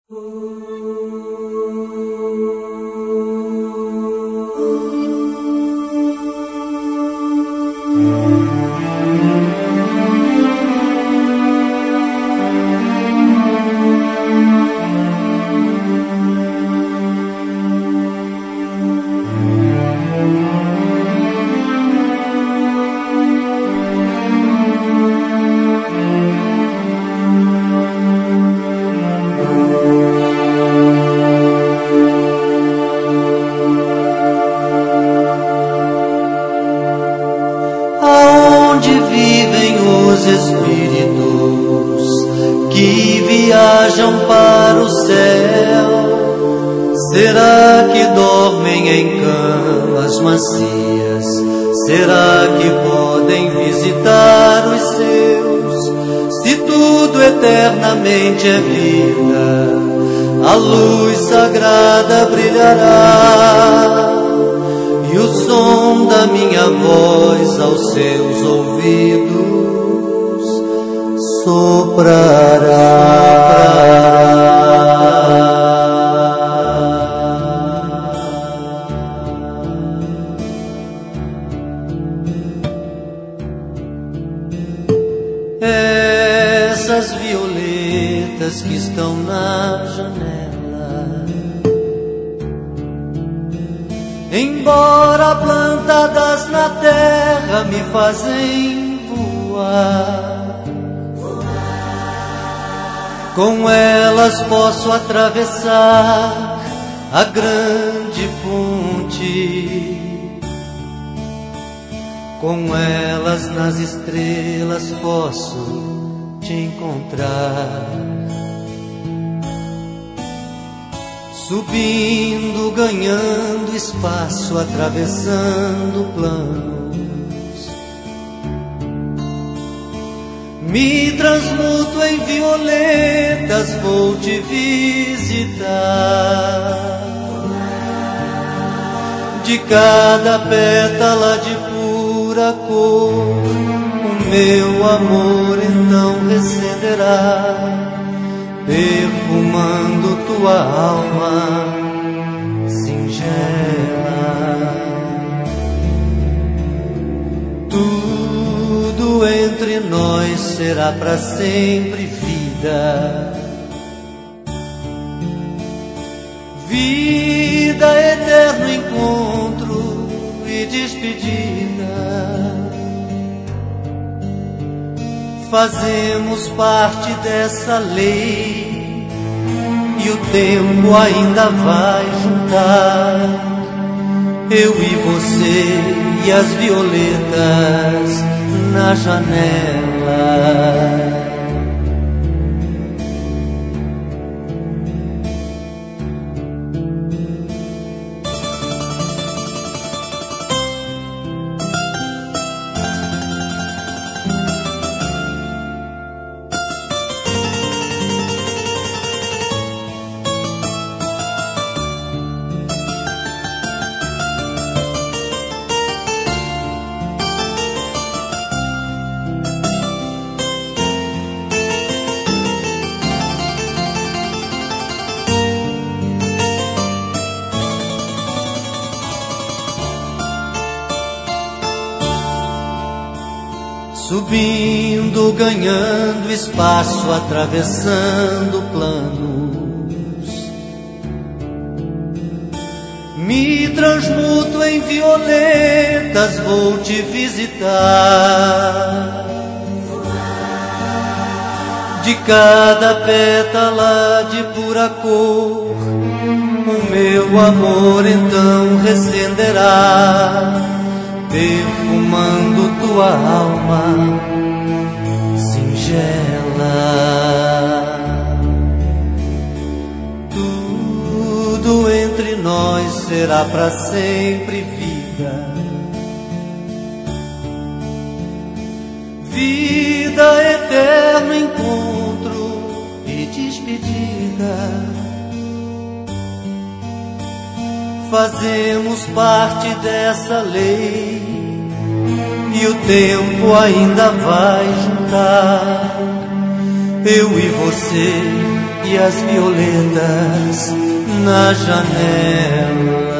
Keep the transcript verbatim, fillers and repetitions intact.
Para o céu, será que dormem em camas macias? Será que podem visitar os seus? Se tudo eternamente é vida, a luz sagrada brilhará e o som da minha voz aos seus ouvidos soprará. Essas violetas que estão na janela, embora plantadas na terra, me fazem voar. Com elas posso atravessar a grande ponte. Com elas nas estrelas posso te encontrar. Subindo, ganhando espaço, atravessando planos. Me transmuto em violetas, vou te visitar. De cada pétala de pura cor, o meu amor então recenderá, perfumando tua alma singela. Tudo entre nós será para sempre vida, vida, eterno encontro e despedida. Fazemos parte dessa lei e o tempo ainda vai juntar eu e você e as violetas na janela. Subindo, ganhando espaço, atravessando planos. Me transmuto em violetas, vou te visitar. De cada pétala de pura cor, o meu amor então recenderá, perfumando tua alma singela. Tudo entre nós será para sempre vida, vida, eterno encontro e despedida. Fazemos parte dessa lei e o tempo ainda vai juntar eu e você e as violetas na janela.